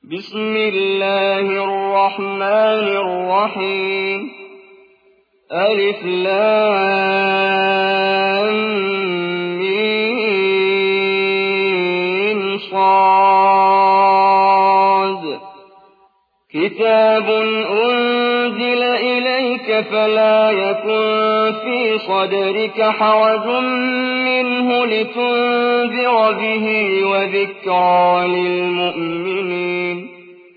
بسم الله الرحمن الرحيم ألف لام ميم صاد كتاب أنزل إليك فلا يكن في صدرك حرج منه لتنذر به وذكرى للمؤمنين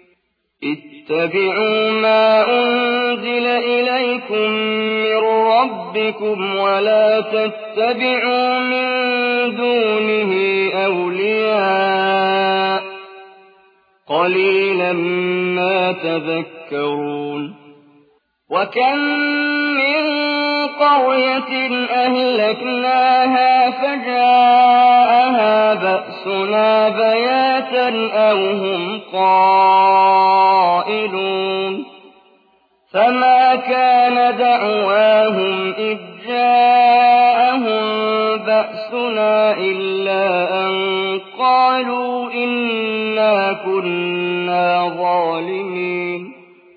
اتبعوا ما أنزل إليكم من ربكم ولا تتبعوا من دونه أولياء قليلا ما تذكرون وكم من قرية أهلكناها فجاءها بأسنا بياتا أو هم قائلون فما كان دعواهم إذ جاءهم بأسنا إلا أن قالوا إنا كنا ظالمين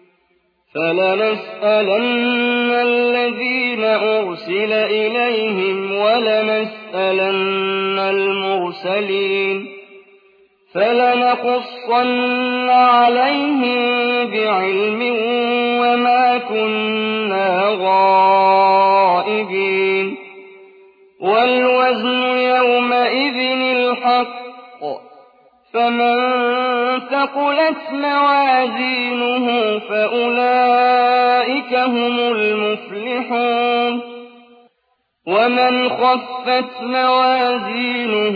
فلنسألن الذين أرسل إليهم ولنسألن المرسلين فلنقصن عليهم بعلم وما كنا غائبين والوزن يومئذ الحق فمن ثقلت موازينه فأولئك هم المفلحون ومن خفت موازينه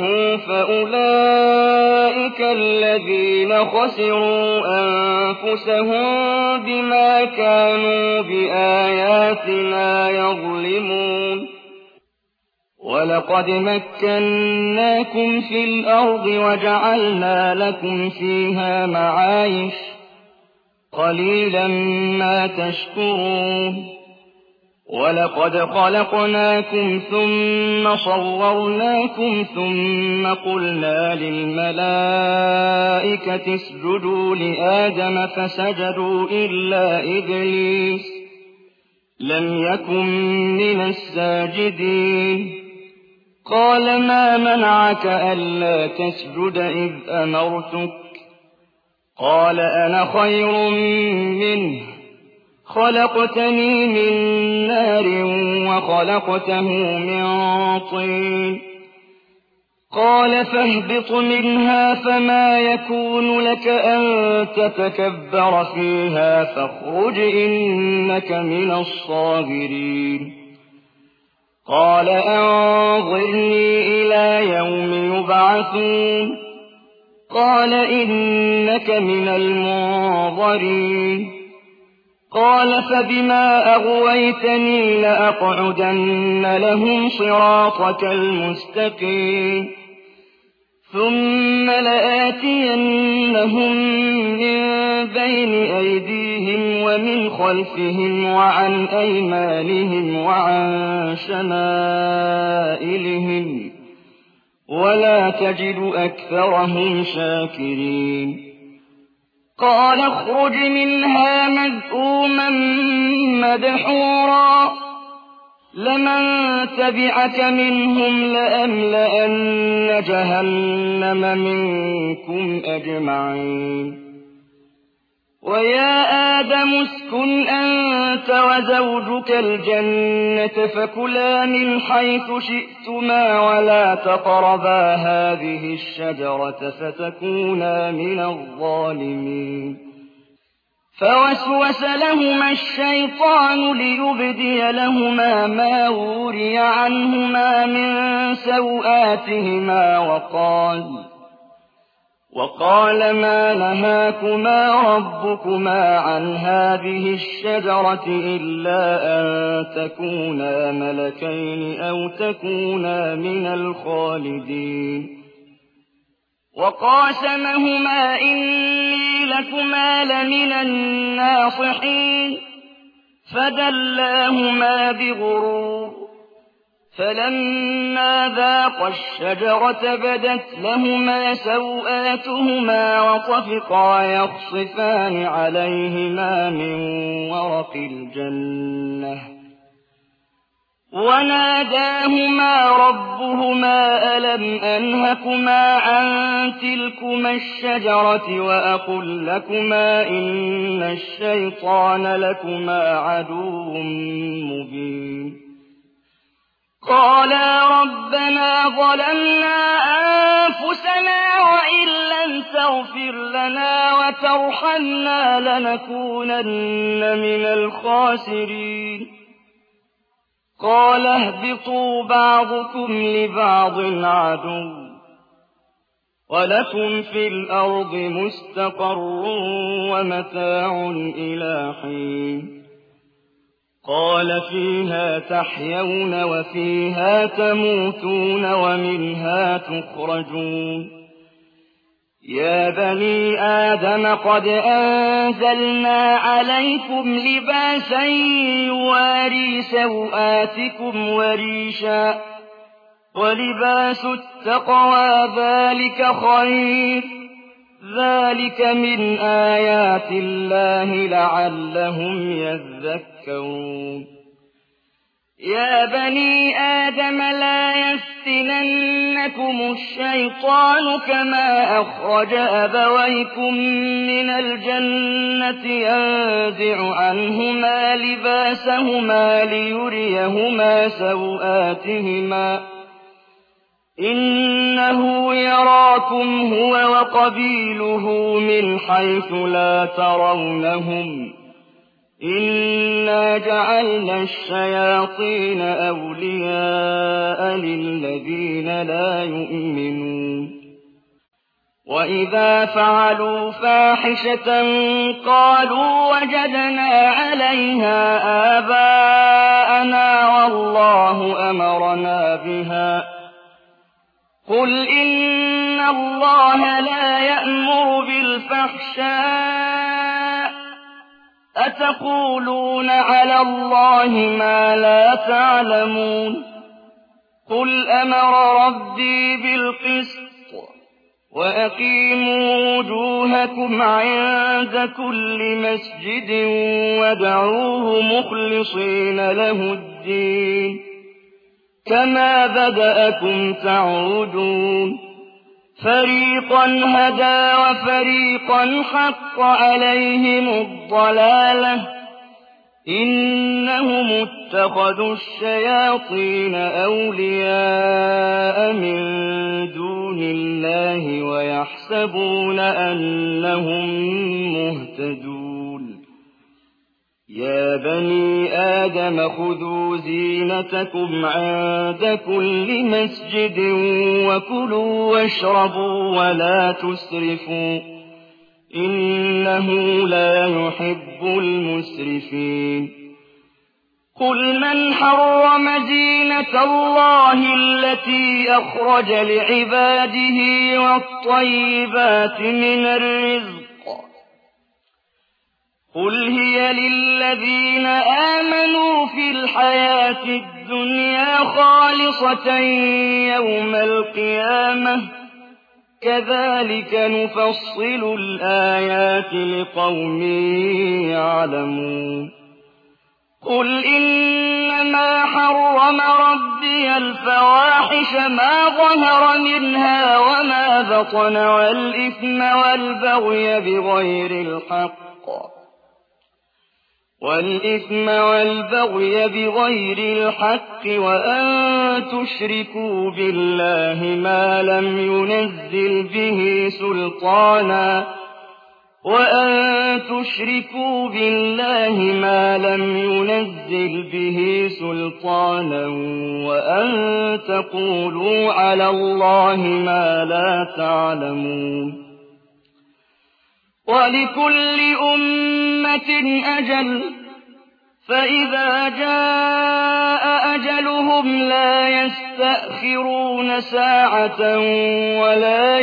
فأولئك الذين خسروا أنفسهم بما كانوا بآياتنا يظلمون ولقد مكناكم في الأرض وجعلنا لكم فيها معايش قليلا ما تشكرون ولقد خلقناكم ثم صورناكم ثم قلنا للملائكة اسجدوا لآدم فسجدوا إلا إبليس لم يكن من الساجدين قال ما منعك ألا تسجد إذ أمرتك قال أنا خير منه خلقتني من نار وخلقته من طين قال فاهبط منها فما يكون لك أن تتكبر فيها فاخرج إنك من الصاغرين قال أنظرني إلى يوم يبعثون قال إنك من المنظرين قال فبما أغويتني لأقعدن لهم صراطك المستقيم ثم لآتينهم من بين أيديهم ومن خلفهم وعن أيمانهم وعن شمائلهم ولا تجد أكثرهم شاكرين قال اخرج منها مذءوما مدحورا لمن تبعك منهم لأملأن جهنم منكم أجمعين ويا آدم اسكن أنت وزوجك الجنة فكلا من حيث شئتما ولا تقربا هذه الشجرة فتكونا من الظالمين فوسوس لهما الشيطان ليبدي لهما ما وري عنهما من سوآتهما وقال ما نهاكما ربكما عن هذه الشجرة إلا أن تكونا ملكين أو تكونا من الخالدين وقاسمهما إني لكما لمن الناصحين فدلاهما بغرور فلما ذاقا الشجرة بدت لهما سوآتهما وطفقا يخصفان عليهما من ورق الجنة وناداهما ربهما ألم أنهكما عن تلكما الشجرة وأقل لكما إن الشيطان لكما عدو مبين قالا ربنا ظلمنا أنفسنا وإن لم تغفر لنا وترحمنا لنكونن من الخاسرين قال اهبطوا بعضكم لبعض عدو ولكم في الأرض مستقر ومتاع إلى حين قال فيها تحيون وفيها تموتون ومنها تخرجون يا بني آدم قد أنزلنا عليكم لباسا يواري سوآتكم وريشا ولباس التقوى ذلك خير ذلك من آيات الله لعلهم يذكرون يا بني آدم لا يفتننكم الشيطان كما أخرج أبويكم من الجنة ينزع عنهما لباسهما ليريهما سوآتهما إنه يراكم هو وقبيله من حيث لا ترونهم إنا جعلنا الشياطين أولياء للذين لا يؤمنون وإذا فعلوا فاحشة قالوا وجدنا عليها آباءنا والله أمرنا بها قل إن الله لا يأمر بالفحشاء أتقولون على الله ما لا تعلمون قل أمر ربي بالقسط وأقيموا وجوهكم عند كل مسجد وادعوه مخلصين له الدين كما بدأكم تعودون فريقا هدى وفريقا حق عليهم الضلالة إنهم اتخذوا الشياطين أولياء من دون الله ويحسبون أنهم مهتدون يا بني آدم خذوا زينتكم عند كل مسجد وكلوا واشربوا ولا تسرفوا إنه لا يحب المسرفين قل من حرم زينة الله التي أخرج لعباده والطيبات من الرزق قل هي للذين آمنوا في الحياة الدنيا خالصة يوم القيامة كذلك نفصل الآيات لقوم يعلمون قل إنما حرم ربي الفواحش ما ظهر منها وما بطن والإثم والبغي بغير الحق وأن تشركوا بالله ما لم ينزل به سلطانا وأن تقولوا على الله ما لا تعلمون ولكل أمة أجل فإذا جاء أجلهم لا يستأخرون ساعة ولا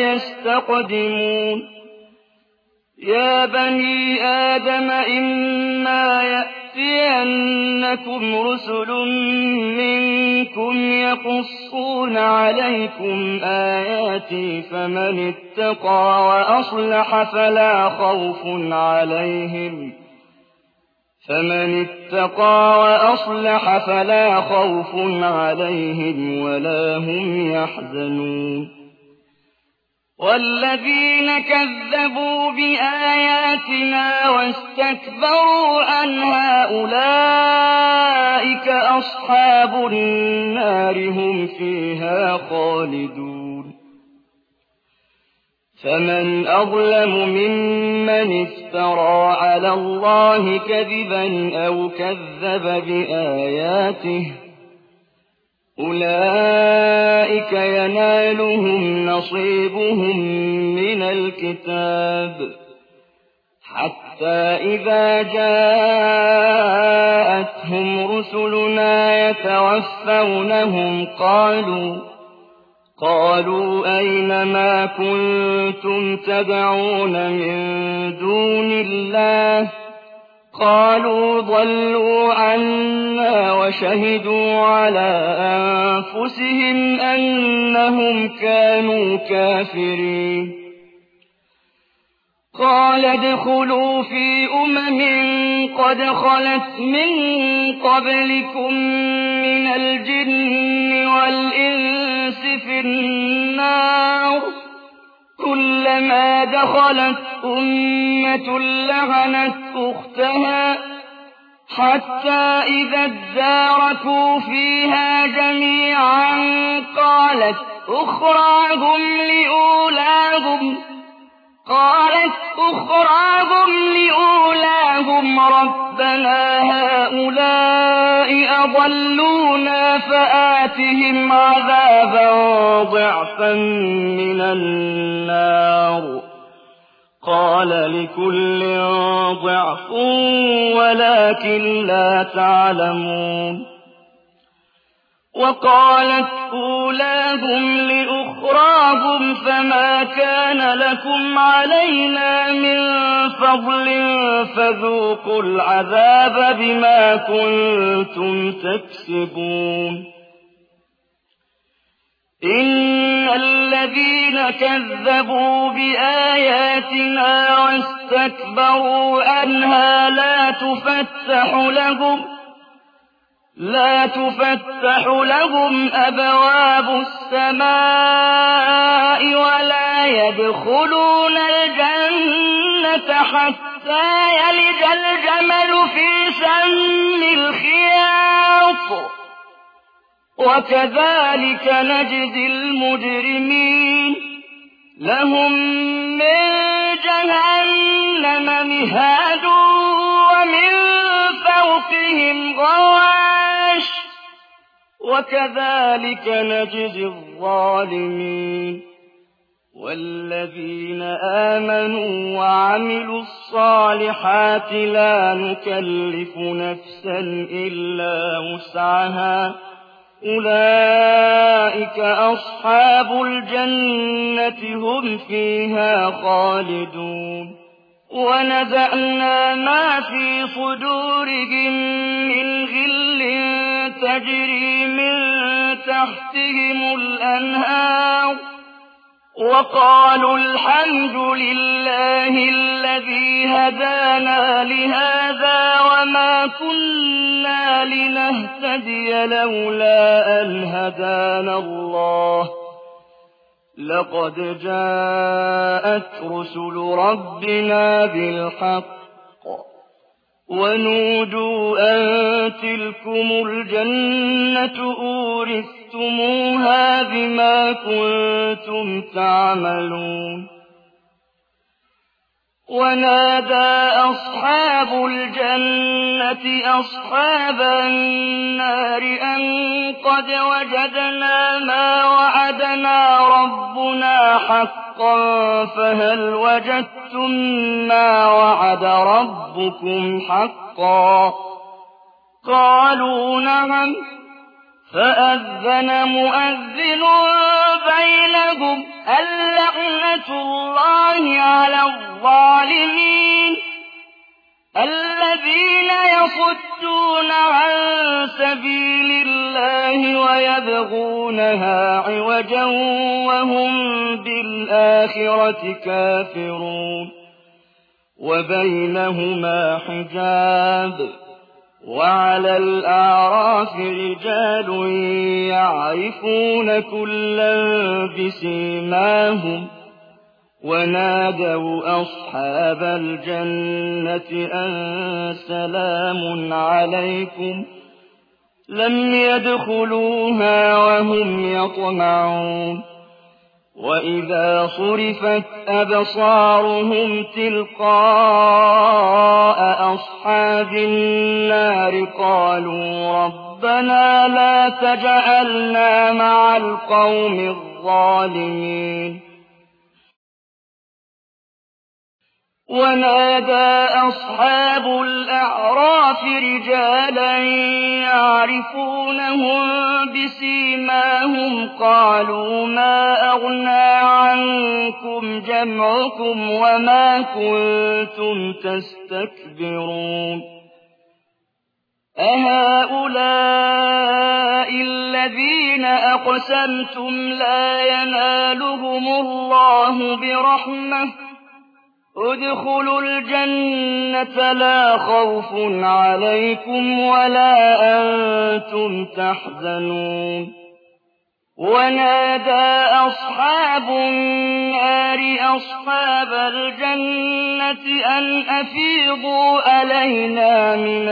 يستقدمون يا بني آدم إما يَأْتِيَنَّكُمْ رُسُلٌ مِّنكُمْ يَقُصُّونَ عَلَيْكُمْ آيَاتِي فَمَنِ اتَّقَىٰ وَأَصْلَحَ فَلَا خَوْفٌ عَلَيْهِمْ وَلَا هُمْ يَحْزَنُونَ وَالَّذِينَ كَذَّبُوا بِآيَاتِنَا وَاسْتَكْبَرُوا عَنْهَا أُولَٰئِكَ أَصْحَابُ النَّارِ ۖ هُمْ فِيهَا خَالِدُونَ فَمَنْ أَظْلَمُ مِمَّنِ افْتَرَىٰ عَلَى اللَّهِ كَذِبًا أَوْ كَذَّبَ بِآيَاتِهِ ۚ أُولَٰئِكَ يَنَالُهُمْ نَصِيبُهُم مِّنَ الْكِتَابِ حَتَّىٰ إِذَا جَاءَتْهُمْ رُسُلُنَا يَتَوَفَّوْنَهُمْ قَالُوا أَيْنَ مَا كُنتُمْ تَدْعُونَ مِن دُونِ اللَّهِ ۖ قَالُوا ضَلُّوا عَنَّا وَشَهِدُوا عَلَىٰ أَنفُسِهِمْ أَنَّهُمْ كَانُوا كَافِرِينَ قَالَ ادْخُلُوا فِي قَدْ خَلَتْ مِن قَبْلِكُم مِّنَ الْجِنِّ وَالْإِنسِ فِي النَّارِ ۖ كُلَّمَا دَخَلَتْ أُمَّةٌ لَّعَنَتْ أُخْتَهَا حَتَّىٰ إِذَا ادَّارَكُوا فِيهَا جَمِيعًا قَالَتْ أُخْرَاهُمْ لِأُولَاهُمْ رَبَّنَا هَٰؤُلَاءِ أَضَلُّونَا فَآتِهِمْ عَذَابًا ضِعْفًا مِّنَ النَّارِ ۖ قَالَ لِكُلٍّ ضِعْفٌ وَلَٰكِن لَّا تَعْلَمُونَ وَقَالَتْ أُولَاهُمْ لِأُخْرَاهُمْ فَمَا كَانَ لَكُمْ عَلَيْنَا مِن فَضْلٍ فَذُوقُوا الْعَذَابَ بِمَا كُنتُمْ تَكْسِبُونَ إِنَّ الَّذِينَ كَذَّبُوا بِآيَاتِنَا وَاسْتَكْبَرُوا عَنْهَا لا تُفَتَّحُ لَهُمْ أَبْوَابُ السَّمَاءِ وَلَا يَدْخُلُونَ الْجَنَّةَ حَتَّىٰ يَلِجَ الْجَمَلُ فِي سَمِّ الْخِيَاطِ ۚ وَكَذَٰلِكَ نَجْزِي الْمُجْرِمِينَ لَهُم مِّن جَهَنَّمَ مِهَادٌ وَمِن فَوْقِهِمْ غَوَاشٍ ۚ وَكَذَٰلِكَ نَجْزِي الظَّالِمِينَ وَالَّذِينَ آمَنُوا وَعَمِلُوا الصَّالِحَاتِ لَا نُكَلِّفُ نَفْسًا إِلَّا وُسْعَهَا أُولَٰئِكَ أَصْحَابُ الْجَنَّةِ هُمْ فِيهَا خَالِدُونَ وَنَزَعْنَا مَا فِي صُدُورِهِم مِّنْ غِلٍّ تَجْرِي مِن تَحْتِهِمُ الْأَنْهَارُ وَقَالُوا الْحَمْدُ لِلَّهِ الَّذِي هَدَانَا لِهَٰذَا وَمَا كُنَّا لِنَهْتَدِيَ لَوْلَا أَنْ هَدَانَا اللَّهُ ۖ لَقَدْ جَاءَتْ رُسُلُ رَبِّنَا بِالْحَقِّ وَنُودُوا أَن تِلْكُمُ الْجَنَّةُ أُورِثْتُمُوهَا بِمَا كُنتُمْ تَعْمَلُونَ وَنَادَىٰ أَصْحَابُ الْجَنَّةِ أَصْحَابَ النَّارِ أَن قَدْ وَجَدْنَا مَا وَعَدَنَا رَبُّنَا حَقًّا فَهَلْ وَجَدتُّم مَّا وَعَدَ رَبُّكُمْ حَقًّا ۖ قَالُوا نَعَمْ ۖ فَأَذَّنَ مُؤَذِّنٌ بَيْنَهُمْ اللَّعْنَةُ اللَّهِ عَلَى الظَّالِمِينَ الَّذِينَ الذين يصدون عن سبيل الله ويبغونها عوجا وهم بالآخرة كافرون وبينهما حجاب وعلى الأعراف رجال يعرفون كلا بسيماهم ونادوا أصحاب الجنة أن سلام عليكم لم يدخلوها وهم يطمعون وإذا صرفت أبصارهم تلقاء أصحاب النار قالوا ربنا لا تجعلنا مع القوم الظالمين ونادى أصحاب الأعراف رجالا يعرفونهم بسيماهم قالوا ما أغنى عنكم جمعكم وما كنتم تستكبرون أهؤلاء الذين أقسمتم لا ينالهم الله برحمة ادخلوا الجنة لا خوف عليكم ولا أنتم تحزنون ونادى أصحاب النار أصحاب الجنة أن أفيضوا علينا من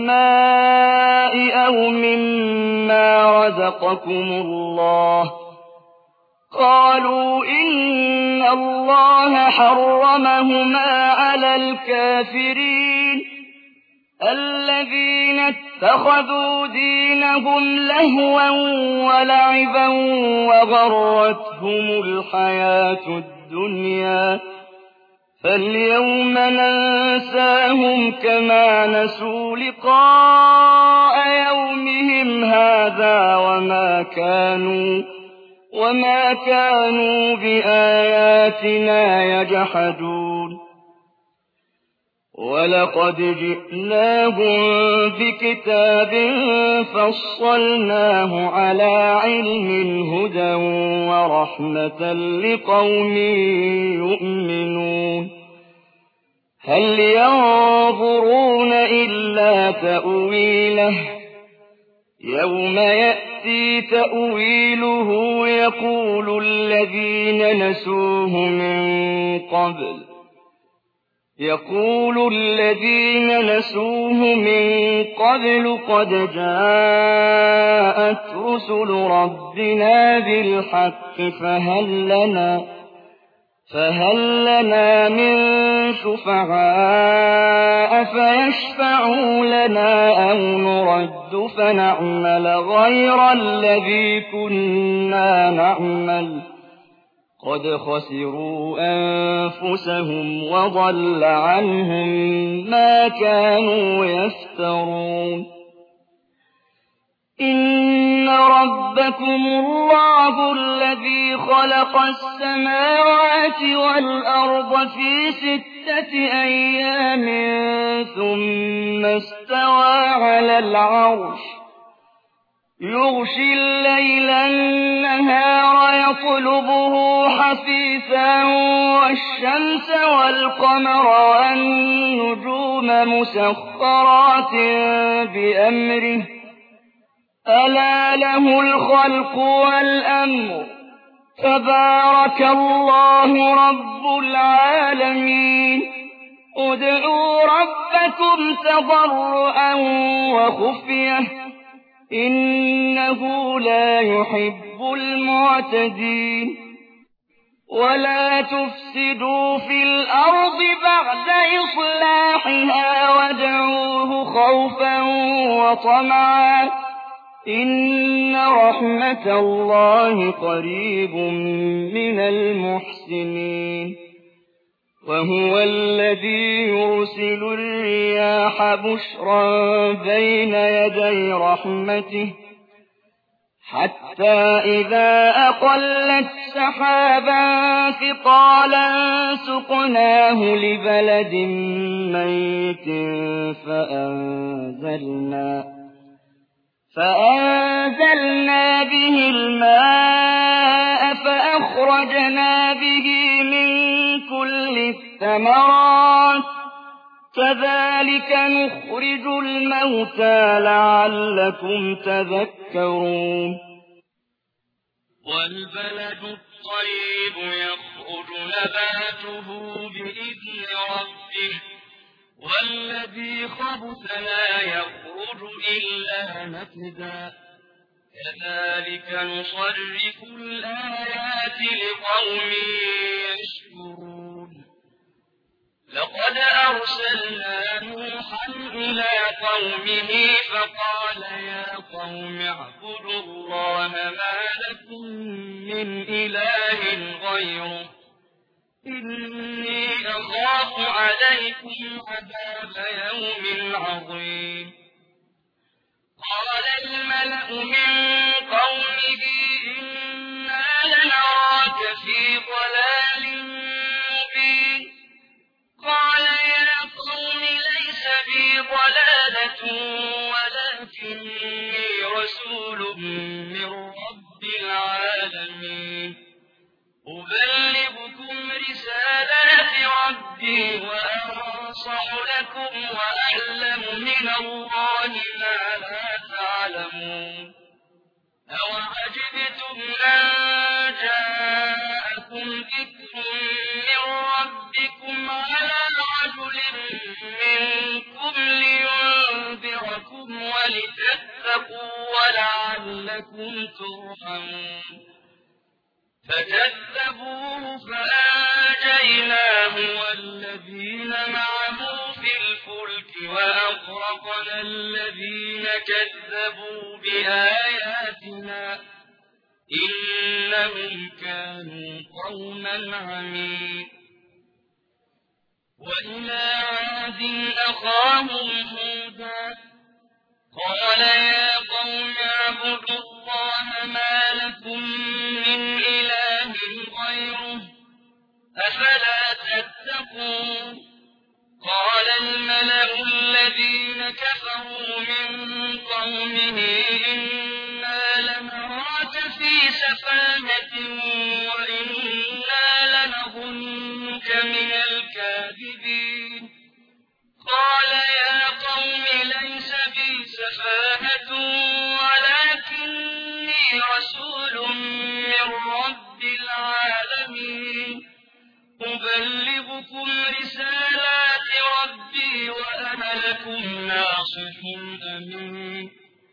الماء أو مما رزقكم الله قالوا إن الله حرمهما على الكافرين الذين اتخذوا دينهم لهوا ولعبا وغرتهم الحياة الدنيا فاليوم ننساهم كما نسوا لقاء يومهم هذا وما كانوا بآياتنا يجحدون ولقد جئناهم بكتاب فصلناه على علم هدى ورحمة لقوم يؤمنون هل ينظرون إلا تأويله يوم يأتي تأويله يقول الذين نسوه من قبل قد جاءت رسل ربنا بالحق فهل لنا من شفعاء فيشفعوا لنا أو نرد فنعمل غير الذي كنا نعمل قد خسروا أنفسهم وضل عنهم ما كانوا يفترون إن ربكم الله الذي خلق السماوات والأرض في 6 أيام ثم استوى على العرش يغشي الليل النهار يطلبه حثيثا والشمس والقمر والنجوم مسخرات بأمره ألا له الخلق والأمر تبارك الله رب العالمين ادعوا ربكم تضرعا وخفية إنه لا يحب المعتدين ولا تفسدوا في الأرض بعد إصلاحها وادعوه خوفا وطمعا إن رحمة الله قريب من المحسنين وهو الذي يرسل الرياح بشرا بين يدي رحمته حتى إذا أقلت سحابا ثقالا سقناه لبلد ميت فأنزلنا به الماء فأخرجنا به من كل الثمرات كذلك نخرج الموتى لعلكم تذكرون والبلد الطيب يخرج نباته بإذن ربه والذي خبث لا يخرج إلا نكدا كذلك نصرف الآيات لقوم يشكرون لقد أرسلنا نوحا إلى قومه فقال يا قوم اعبدوا الله ما لكم من إله غيره إني أخاف عليكم عذاب يوم عظيم قال الملأ من قومه إنا لنراك في ضلال مبين قال يا قوم ليس بي ضلالة ولكني رسول من رب العالمين أبلغكم رسالات ربي وأنصح لكم وأعلم من الله ما لا تعلمون أوعجبتم أن جاءكم ذكر من ربكم على رجل منكم لينذركم ولتتقوا ولعلكم ترحمون فكذبوه فأنجيناه والذين معه في الفلك وأغرقنا الذين كذبوا بآياتنا إنهم كانوا قوما عمين وإلى عاد أخاهم هودا قال يا قوم اعبدوا الله ما لكم من إله غيره أفلا تتقون قال الملأ الذين كفروا من قومه إنا لنراك في سفاهة وإنا لنظنك من الكاذبين قال يا قوم ليس بي سفاهة ولكني رسول من رب العالمين أبلغكم رسالات ربي وأنا لكم ناصح أمين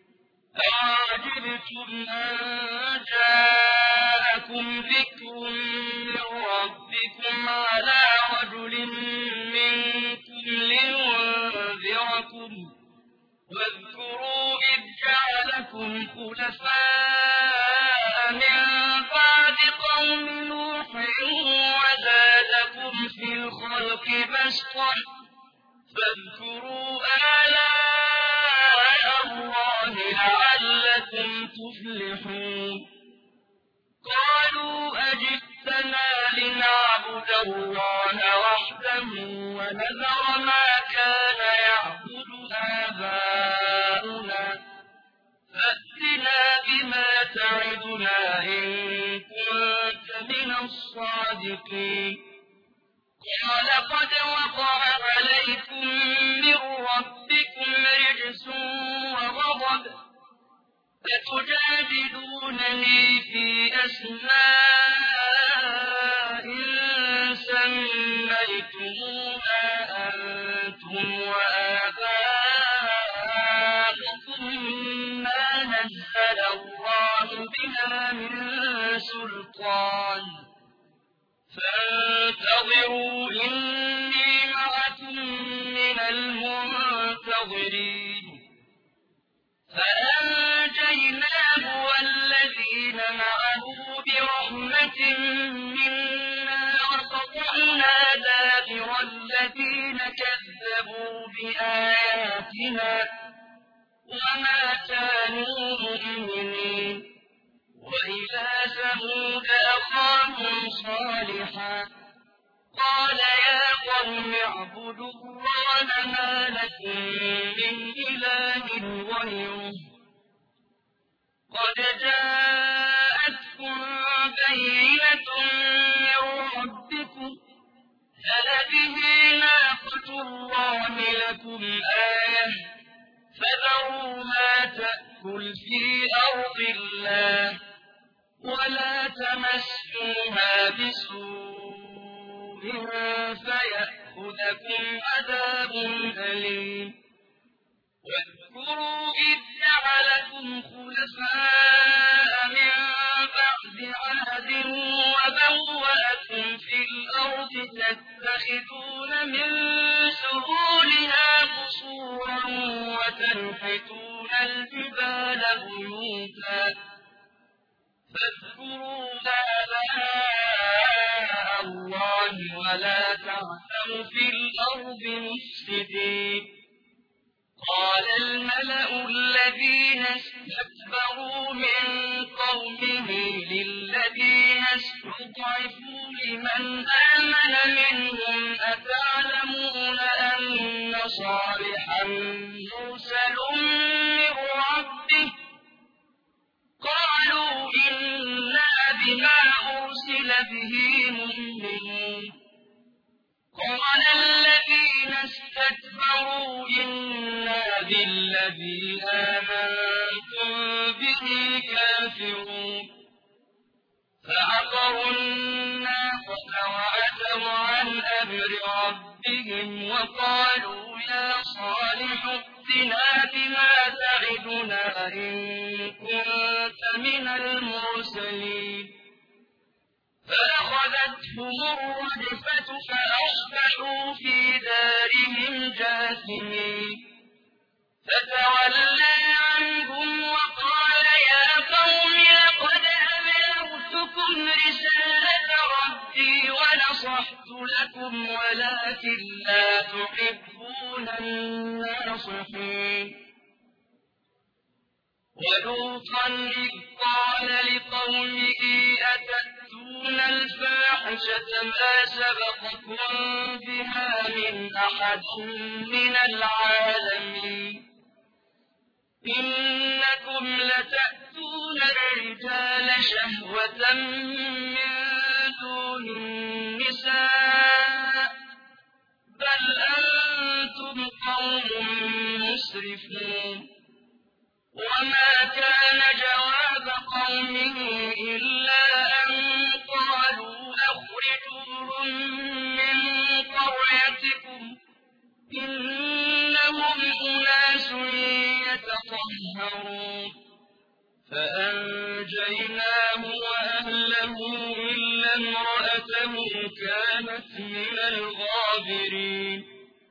أعجبتم أن جاءكم ذكر من ربكم على رجل منكم لينذركم واذكروا إذ جعلكم خلفاء من بعد قوم نوح وزادكم في الخلق بسطة فاذكروا آلاء الله لعلكم تفلحون قالوا أجئتنا لنعبد الله وحده ونذر ما كان يعبد آباؤنا فأتنا بما تعدنا إن كنت من الصادقين قال قد وقع عليكم من ربكم رجس وغضب فتجادلونني في أسماء سميتموها أنتم وآباؤكم ما نزل الله بها من سلطان فانتظروا إني معكم من المنتظرين فأنجيناه والذين معه برحمة منا وقطعنا دابر الذين كذبوا بآياتنا وما كانوا مؤمنين وإلى ثمود أخاهم صالحا قال يا قوم اعبدوا الله ما لكم من إله غيره قد جاءتكم بينة من ربكم هذه ناقة الله لكم آية فذروها تأكل في أرض الله ولا تمسوها بسوء فيأخذكم عذاب أليم واذكروا إذ جعلكم خلفاء من بعد عاد وبوأكم في الأرض تتخذون من سهولها قصورا وتنحتون الجبال بيوتا فاذكروا آلاء الله ولا تعثوا في الأرض مفسدين قال الملأ الذين استكبروا من قومه للذين استضعفوا لمن آمن منهم أتعلمون أن صالحا مرسل من ربه قالوا إنا بما أرسل به مؤمنون قال الذين استكبروا إنا بالذي آمنتم به كافرون فعقروا الناقة وعتوا عن أمر ربهم وقالوا يا صالح ائتنا بما تعدنا إن كنت من المرسلين فأخذتهم الرجفة فأصبحوا في دارهم جاثمين فتولى عنهم وقال يا قوم لقد أبلغتكم رسالة ربي ونصحت لكم ولكن لا تحبون الناصحين ولوطا إذ قال لقومه أتأتون الفاحشة ما سبقكم بها من أحد من العالمين إنكم لتأتون الرجال شهوة من دون النساء بل أنتم قوم مسرفون وما كان جواب قومه إلا أن قالوا أخرجوهم من قريتكم إنهم أناس يتطهرون فأنجيناه وأهله إلا امرأته كانت من الغابرين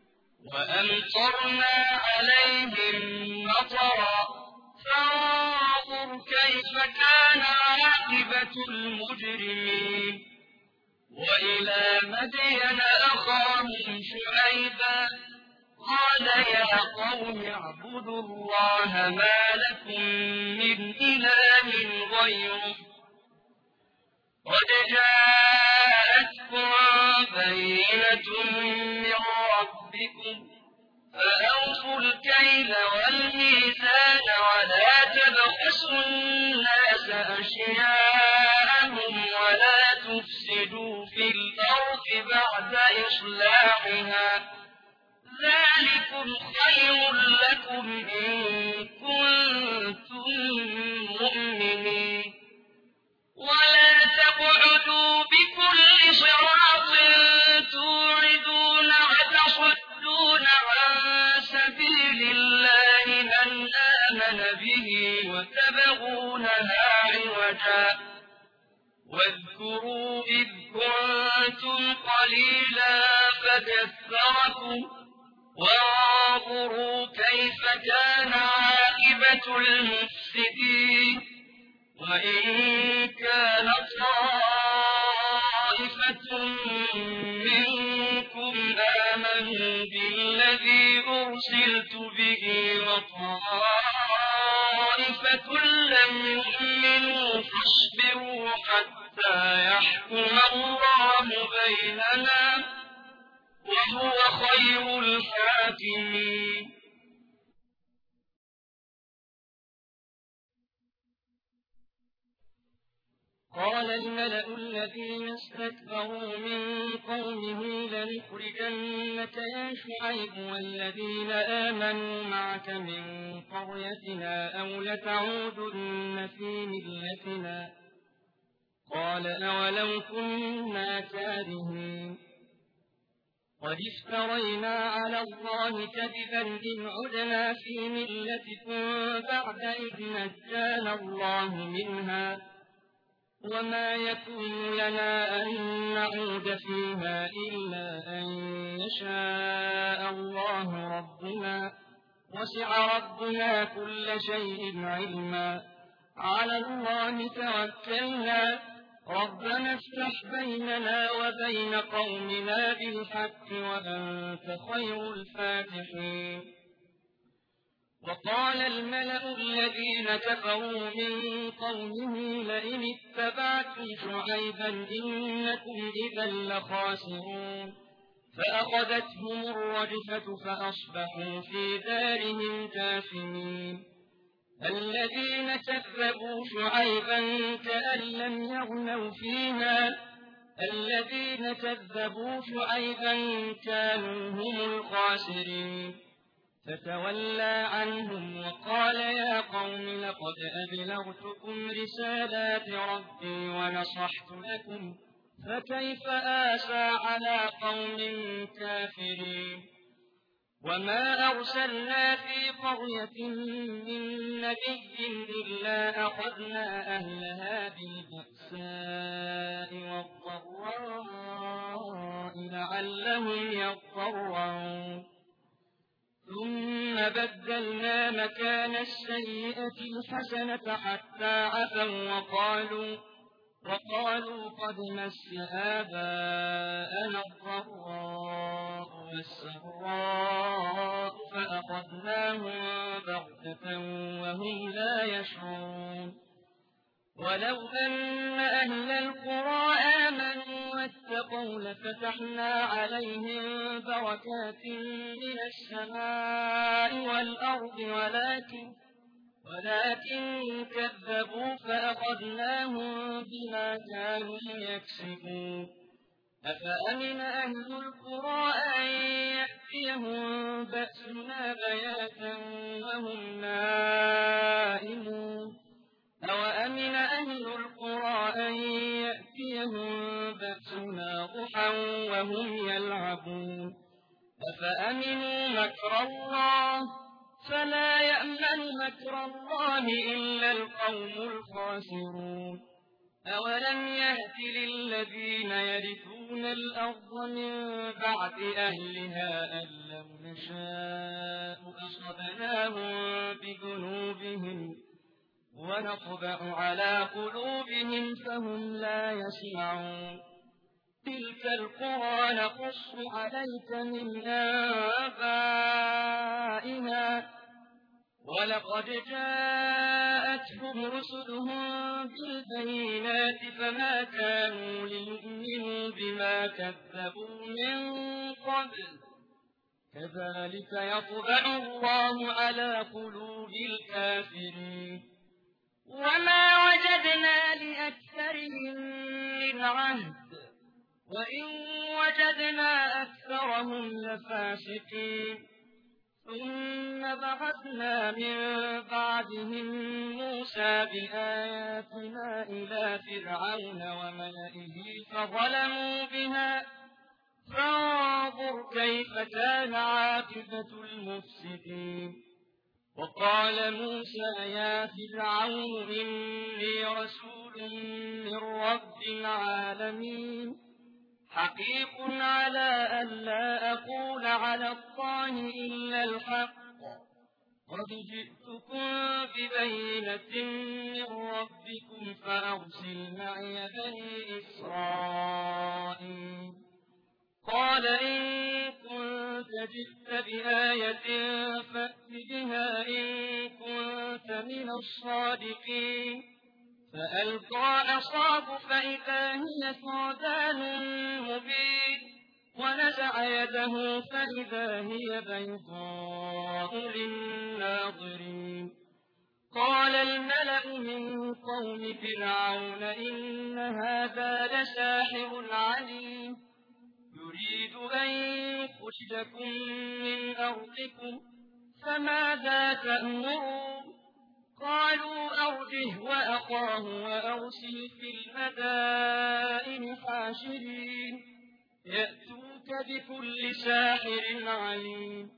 وأمطرنا عليهم مطرا فانظر كيف كان عاقبة المجرمين وإلى مدين أخاهم شعيبا قال يا قوم اعبدوا الله ما لكم من إله غيره قد جاءتكم بينة من ربكم فأوفوا الكيل والميزان ولا تبخسوا الناس أشياءهم ولا تفسدوا في الأرض بعد إصلاحها ذلكم خير لكم إن كنتم مؤمنين ولا تقعدوا بكل صراط توعدون وتصدون عن سبيل الله من آمن به وتبغونها عوجا واذكروا إذ كنتم قليلا فكثركم وانظروا كيف كان عاقبة المفسدين وإن كان طائفة منكم آمنوا بالذي أرسلت به وطائفة طَائِفَةٌ لَّمْ يُؤْمِنُوا فَاصْبِرُوا حَتَّىٰ يَحْكُمَ اللَّهُ بَيْنَنَا وَهُوَ خَيْرُ الْحَاكِمِينَ. قال الملأ الذين استكبروا من قومه لنخرجنك يا شعيب والذين آمنوا معك من قريتنا أو لتعودن في ملتنا. قال أولو كنا كارهين قد افترينا على الله كذبا إن عدنا في ملتكم بعد إذ نجانا الله منها وما يكون لنا أن نعود فيها إلا أن يشاء الله ربنا وسع ربنا كل شيء علما على الله توكلنا ربنا افتح بيننا وبين قومنا بالحق وأنت خير الفاتحين. وقال الملأ الذين كفروا من قومه لئن اتبعتم شعيبا إنكم إذا لخاسرون فأخذتهم الرجفة فأصبحوا في دارهم جاثمين. الذين كذبوا شعيبا كأن لم يغنوا فيها الذين كذبوا شعيبا كانوا هم الخاسرين. فتولى عنهم وقال يا قوم لقد أبلغتكم رسالات ربي ونصحت لكم فكيف آسى على قوم كافرين. وما أرسلنا في قرية من نبي إلا أخذنا أهلها بالبأساء والضراء لعلهم يضرعون ثم بدلنا مكان السيئة الحسنة حتى عفوا وقالوا قد مس آباءنا الضراء والسراء فأخذناهم بغتة وهم لا يشعرون. ولو أن أهل القرى آمنوا واتقوا لفتحنا عليهم بركات من السماء والأرض ولكن كذبوا فأخذناهم بما كانوا يكسبون. أفأمن أهل القرى أن يأتيهم بأسنا بياتا وهم نائمون أوأمن أهل القرى أن يأتيهم بأسنا ضحى وهم يلعبون. أفأمنوا مكر الله فلا يأمن مكر الله إلا القوم الخاسرون. أولم يهد للذين يرثون الأرض من بعد أهلها أن لو نشاء أصبناهم بذنوبهم ونطبع على قلوبهم فهم لا يسمعون. تلك القرى نقص عليك من آبائها ولقد جاءتهم رسلهم بالبينات فما كانوا ليؤمنوا بما كذبوا من قبل كذلك يطبع الله على قلوب الكافرين. وما وجدنا لأكثرهم من عهد وإن وجدنا أكثرهم لفاسقين. ثم بعثنا من بعدهم موسى بآياتنا إلى فرعون وملئه فظلموا بها فانظر كيف كان عاقبة المفسدين. وقال موسى يا فرعون إني رسول من رب العالمين حقيق على ألا أقول على الله إلا الحق قد جئتكم ببينة من ربكم فأرسل معي بني إسرائيل. قال إن كنت جئت بآية فأت بها إن كنت من الصادقين فألقى عصاه فإذا هي ثعبان مبين ونزع يده فإذا هي بيضاء للناظرين قال الملأ من قوم فرعون إن هذا لساحر عليم يريد أن يخرجكم من أرضكم فماذا تأمرون قالوا أرجه وأخاه وأرسل في المدائن حاشرين يأتوك بكل ساحر عليم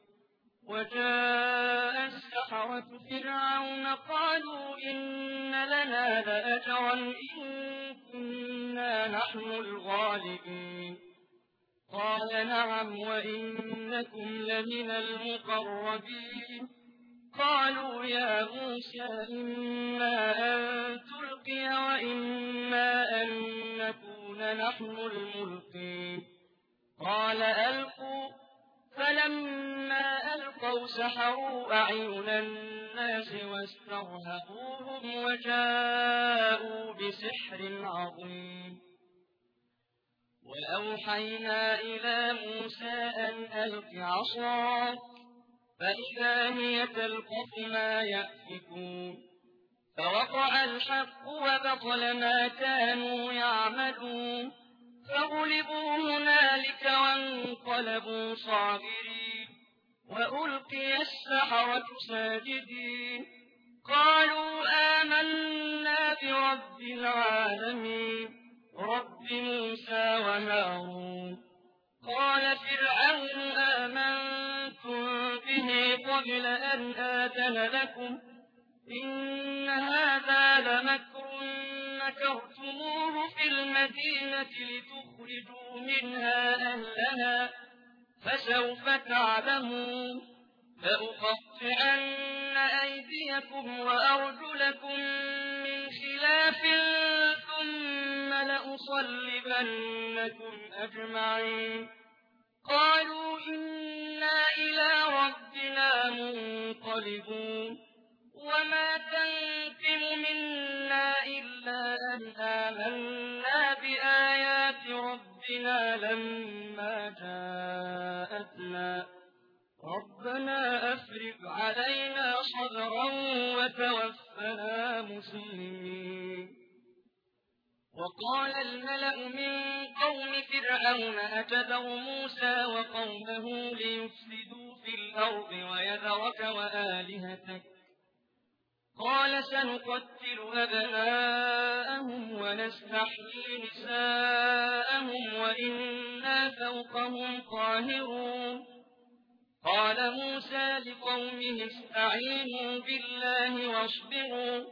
وجاء السحرة فرعون قالوا إن لنا لأجرا إن كنا نحن الغالبين قال نعم وإنكم لمن المقربين قالوا يا موسى إما أن تلقي وإما أن نكون نحن الملقين قال ألقوا فلما ألقوا سحروا أعين الناس واسترهبوهم وجاءوا بسحر عظيم وأوحينا إلى موسى أن ألق عصاك فإذا هي تلقف ما يأفكون فوقع الحق وبطل ما كانوا يعملون فغلبوا هنالك وانقلبوا صاغرين وألقي السحرة ساجدين قالوا آمنا برب العالمين رب موسى وهارون قال فرعون آمنتم به قبل أن آذن لكم إن هذا لمكر مكرتموه في المدينة لتخرجوا منها أهلها فسوف تعلمون لأقطعن أيديكم وأرجلكم من خلاف ثم لأصلبنكم أجمعين قالوا إنا إلى ربنا منقلبون وما تنقم منا إلا أن آمنا بآيات ربنا لما جاءتنا ربنا أفرغ علينا صبرا وتوفنا مسلمين وقال الملأ من قوم فرعون أتذر موسى وقومه ليفسدوا في الأرض ويذرك وآلهتك قال سنقتل أبناءهم ونستحيي نساءهم وإنا فوقهم قاهرون قال موسى لقومه استعينوا بالله واصبروا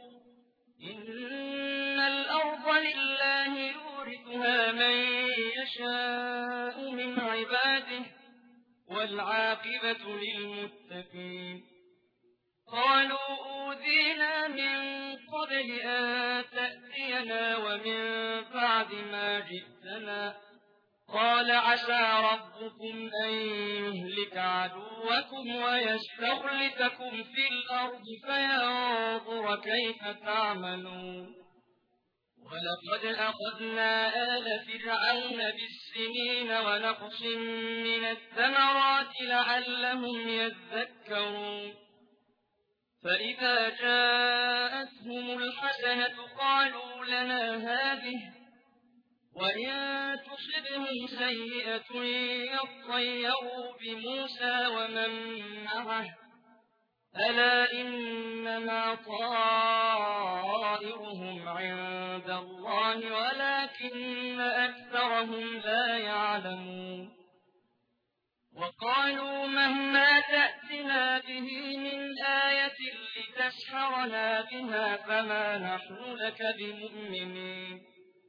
إن الأرض لله يورثها من يشاء من عباده والعاقبة للمتقين قالوا أوذينا من قبل أن تأتينا ومن بعد ما جئتنا قال عسى ربكم أن يهلك عدوكم ويستخلفكم في الأرض فينظر كيف تعملون ولقد أخذنا آل فرعون بالسنين ونقص من الثمرات لعلهم يذكرون فإذا جاءتهم الحسنة قالوا لنا هذه وإن تصبهم سيئة يطيروا بموسى ومن معه ألا إنما طائرهم عند الله ولكن أكثرهم لا يعلمون وقالوا مهما تأتنا به من آية لتسحرنا بها فما نحن لك بمؤمنين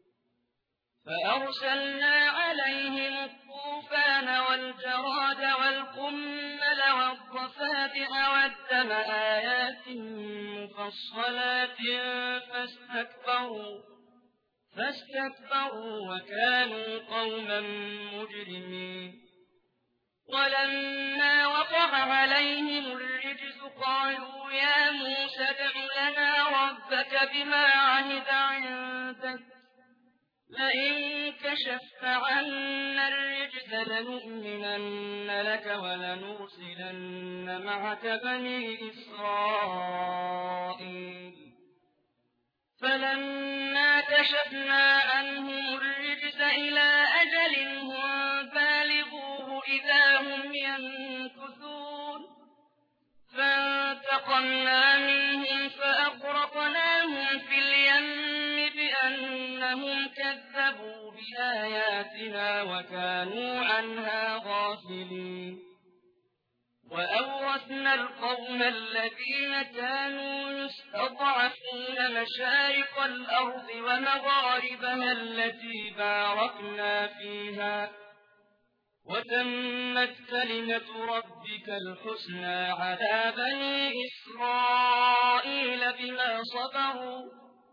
فأرسلنا عليهم الطوفان والجراد والقمل والضفادع والدم آيات مفصلات فاستكبروا وكانوا قوما مجرمين. ولما وقع عليهم الرجز قالوا يا موسى ادع لنا ربك بما عهد عندك لئن كشفت عنا الرجز لنؤمنن لك ولنرسلن معك بني إسرائيل. فلما كشفنا عنهم الرجز إلى أجل هم بالغوه إذا هم ينكثون فانتقمنا منهم فأغرقناهم في اليم بأنهم كذبوا بآياتنا وكانوا عنها غافلين. وأورثنا القوم الذين كانوا يستضعفون مشارق الأرض ومغاربها التي باركنا فيها وتمت كلمة ربك الحسنى على بني إسرائيل بما صبروا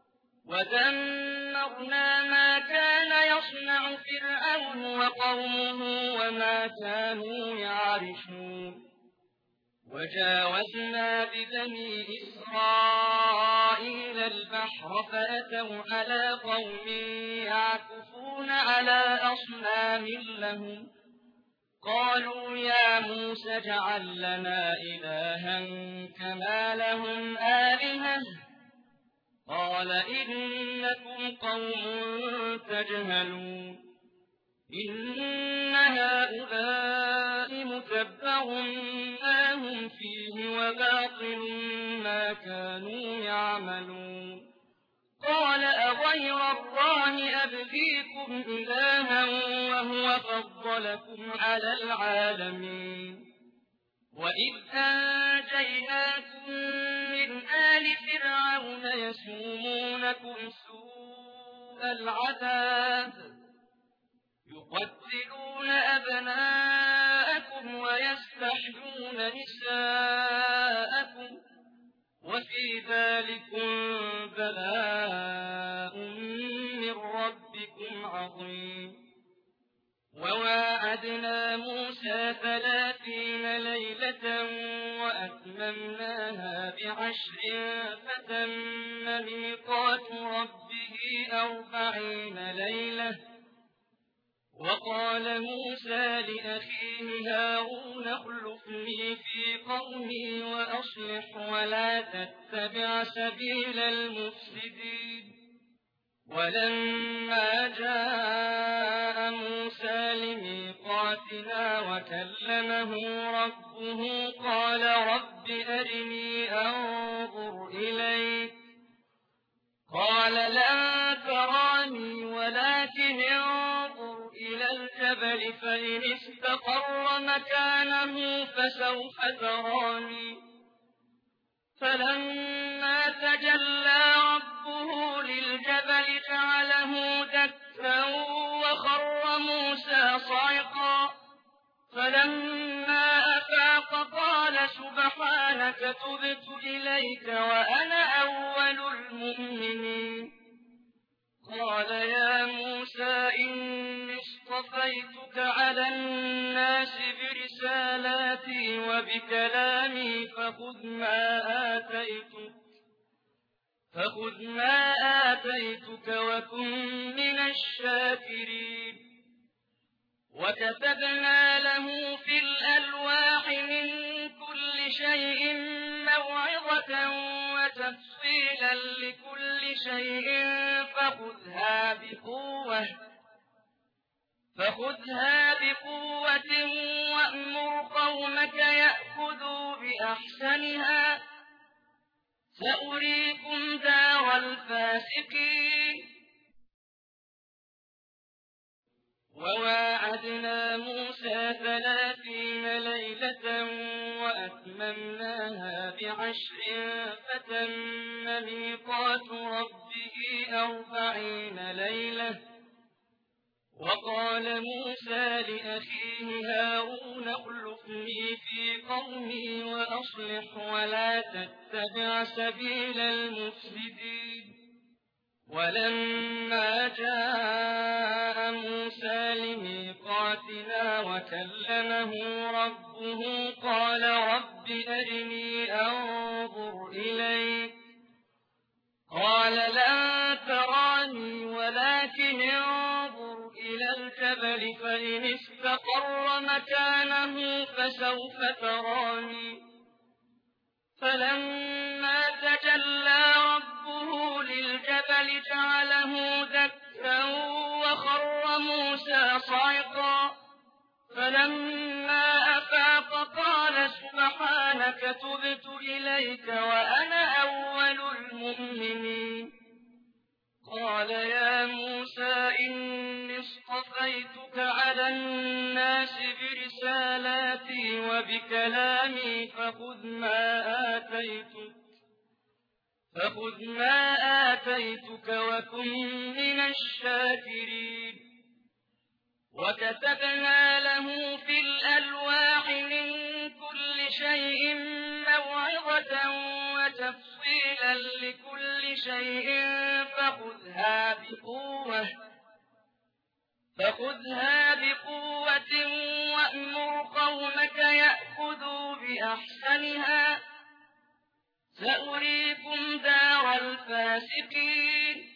ودمرنا ما كان يصنع فرعون وقومه وما كانوا يعرشون. وجاوزنا ببني إسرائيل البحر فأتوا على قوم يعكفون على أصنام لهم قالوا يا موسى اجعل لنا إلها كما لهم آلهة قال إنكم قوم تجهلون. إن هؤلاء متبر ما هم فيه وباطل ما كانوا يعملون. قال أغير الله أبغيكم إلها وهو فضلكم على العالمين. وإذ أنجيناكم من آل فرعون يسومونكم سوء العذاب يقتلون أبناءكم ويستحيون نساءكم وفي ذلكم بلاء من ربكم عظيم. وواعدنا موسى 30 ليلة وأتممناها ب10 فتم ميقات ربه 40 ليلة. وقال موسى لأخيه هارون اخلفني في قومي وأصلح ولا تتبع سبيل المفسدين. ولما جاء موسى لميقاتنا وكلمه ربه قال رب أرني أنظر إليك قال لن تراني ولكن انظر إلى الجبل فإن استقر مكانه فسوف تراني. فلما تجلى ربه للجبل جعله دكا وخر موسى صعقا. فلما أفاق قال سبحانك تبت إليك وأنا أول المؤمنين. قال يا موسى إني اصطفيتك على الناس برسالاتي وبكلامي فخذ ما آتيتك وكن من الشاكرين. وكتبنا له في الألواح من كل شيء موعظة وتفصيلا لكل شيء فخذها بقوة وأمر قومك يأخذوا بأحسنها سأريكم دار الفاسقين. وواعدنا موسى 30 ليلة وأتممناها ب10 فتم ميقات ربه 40 ليلة. وقال موسى لأخيه هارون اخلفني في قومي وأصلح ولا تتبع سبيل المفسدين. ولما جاء موسى لميقاتنا وكلمه ربه قال رب أرني أنظر إليك قال لن تراني ولكن انظر إلى الجبل فإن استقر مكانه فسوف تراني فلما تجلى ربه للجبل جعله دكا وخر موسى صعقا فلما أفاق قال سبحانك تبت إليك وأنا أول المؤمنين قال يا موسى إني اصطفيتك على الناس برسالاتي وبكلامي فخذ ما آتيتك وكن من الشاكرين وكتبنا له في الألواح من كل شيء موعظة وتفصيلا لكل شيء فخذها بقوة وأمر قومك يأخذوا بأحسنها سأريكم دار الفاسقين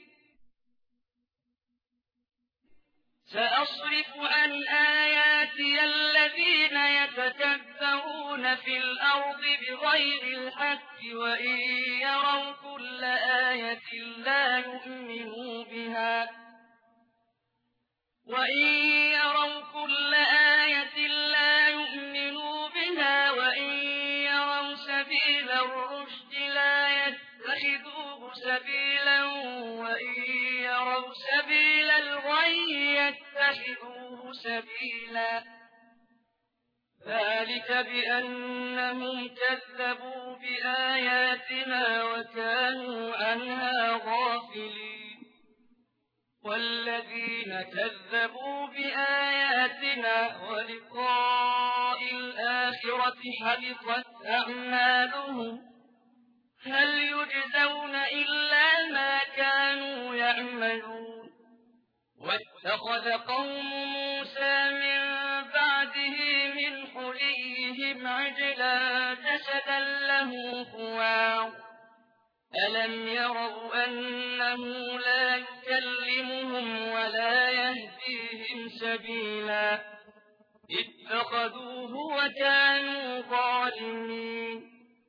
سأصرف عن آياتي الذين يتكبرون في الأرض بغير الحق وإن يروا كل آية لا يؤمنوا بها وإن يروا سبيل الرشد لا يتخذوه سبيلا وإن يروا سبيل الغي يتخذوه سبيلا ذلك بأنهم كذبوا بآياتنا وكانوا عنها غافلين والذين كذبوا بآياتنا ولقاء الآخرة حبطت أعمالهم هل يجزون إلا ما كانوا يعملون واتخذ قوم موسى من بعده من حليهم عجلا جسدا له خوار ألم يروا أنه لا يكلمهم ولا يهديهم سبيلا اتخذوه وكانوا ظالمين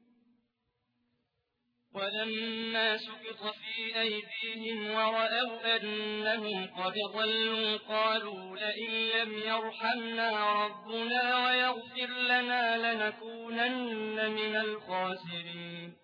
ولما سقط في أيديهم ورأوا أنهم قد ضلوا قالوا لئن لم يرحمنا ربنا ويغفر لنا لنكونن من الخاسرين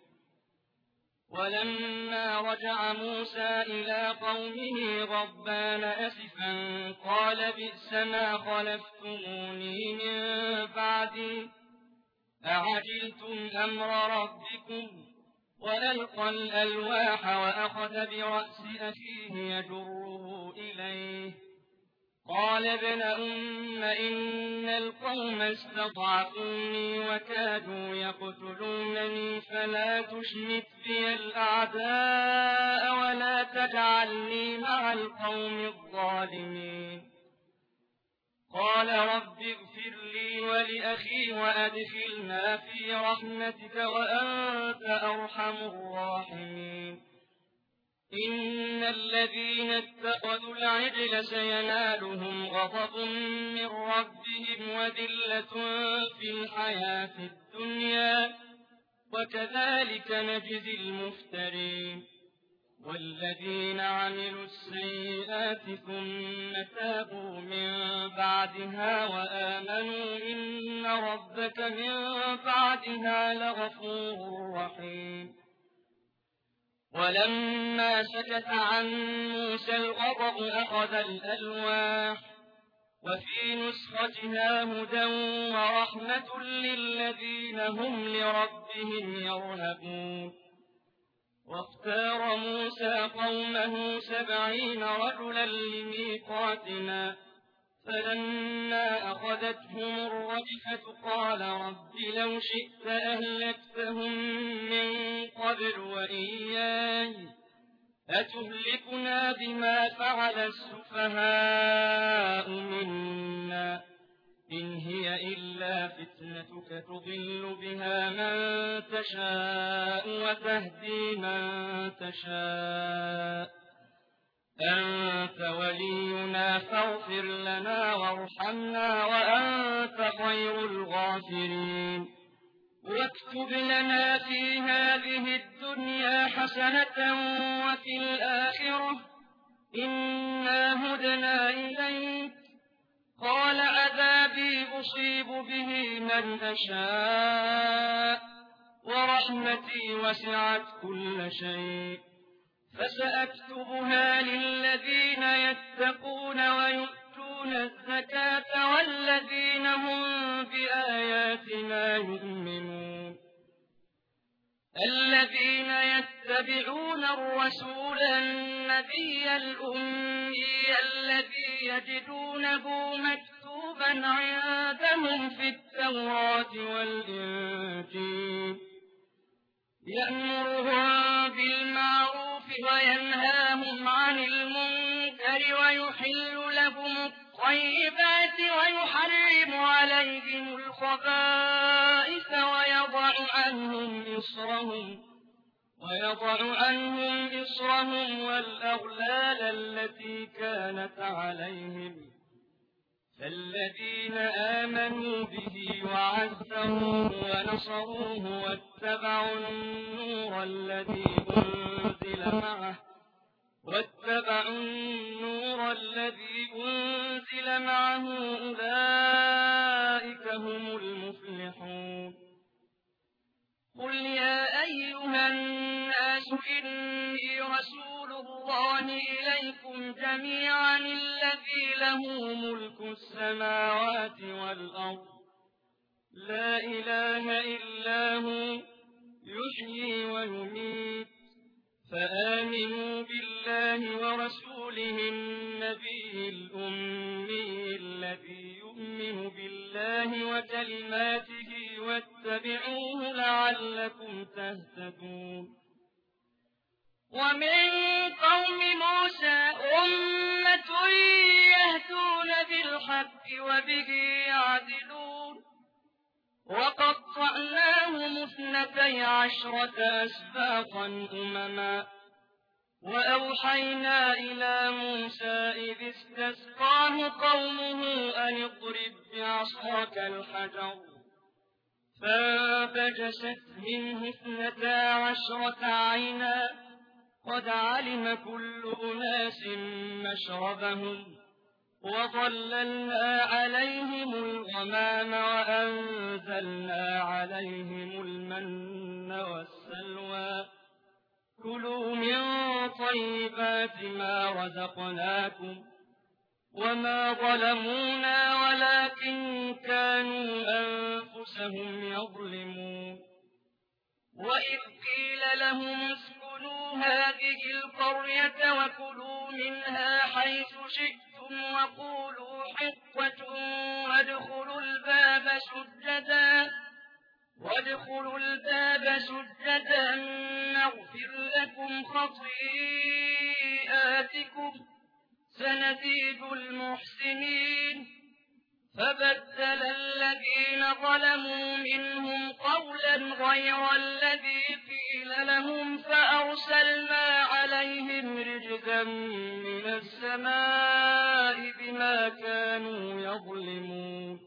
ولما رجع موسى إلى قومه غضبان أسفا قال بئس ما خلفتموني من بعدي أعجلتم أمر ربكم وألقى الألواح وأخذ برأس أخيه يجره إليه قال ابن أم إن القوم استضعفوني وكادوا يقتلونني فلا تشمت بي الأعداء ولا تجعلني مع القوم الظالمين قال رب اغفر لي ولأخي وأدخلنا في رحمتك وأنت أرحم الراحمين إن الذين اتخذوا العجل سينالهم غضب من ربهم وذلة في الحياة الدنيا وكذلك نجزي المفترين والذين عملوا السيئات ثم تابوا من بعدها وآمنوا إن ربك من بعدها لغفور رحيم ولما سكت عن موسى الغضب أخذ الألواح وفي نسختها هدى ورحمة للذين هم لربهم يرهبون واختار موسى قومه 70 رجلا لميقاتنا فلما أخذتهم الرجفة قال رب لو شئت أهلكتهم من قبل وإياي أتهلكنا بما فعل السفهاء منا إن هي إلا فتنتك تضل بها من تشاء وتهدي من تشاء أنت ولينا فاغفر لنا وارحمنا وأنت خير الغافرين واكتب لنا في هذه الدنيا حسنة وفي الآخرة إنا هدنا إليك قال عذابي أصيب به من أشاء ورحمتي وسعت كل شيء فسأكتبها للذين يتقون ويؤتون الزكاة والذين هم بآياتنا يؤمنون الذين يتبعون الرسول النبي الأمي الذي يجدونه مكتوبا عندهم في التوراة والإنجيل يأمرهم بالمعروف وينهاهم عن المنكر ويحل لهم الطيبات ويحرم عليهم الخبائث ويضع عنهم إصرهم والأغلال التي كانت عليهم فالذين آمنوا به وعزروه ونصروه واتبعوا النور الذي أنزل معه أولئك هم المفلحون قل يا أيها الناس إني رسول الله إليكم جميعا الذي له ملك السماوات والأرض لا إله إلا هو يحيي ويميت فآمنوا بالله ورسوله النبي الأمي الذي يؤمن بالله وكلماته واتبعوه لعلكم تهتدون ومن قوم موسى أمة يهدون بالحق وبه يعدلون وقطعناهم 12 أسباطا أمما وأوحينا إلى موسى إذ استسقاه قومه أن اضرب بعصاك الحجر فانبجست منه 12 عينا قد علم كل أناس مشربهم وظللنا عليهم الغمام وأنزلنا عليهم المن والسلوى كلوا من طيبات ما رزقناكم وما ظلمونا ولكن كانوا أنفسهم يظلمون وإذ قيل لهم اسكنوا هذه القرية وكلوا منها حيث شئتم وقولوا حطة وادخلوا الباب سجدا نغفر لكم خطيئاتكم سنزيد المحسنين فبدل الذين ظلموا منهم قولا غير الذي قيل لهم فأرسلنا عليهم رجزا من السماء بما كانوا يظلمون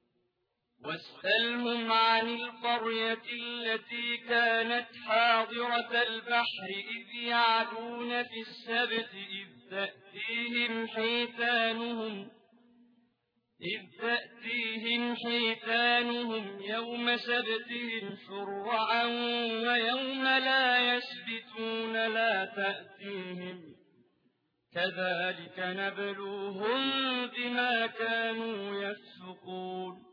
واسألهم عن القرية التي كانت حاضرة البحر إذ يعدون في السبت إذ تأتيهم حيتانهم يوم سبتهم شرعا ويوم لا يسبتون لا تأتيهم كذلك نبلوهم بما كانوا يفسقون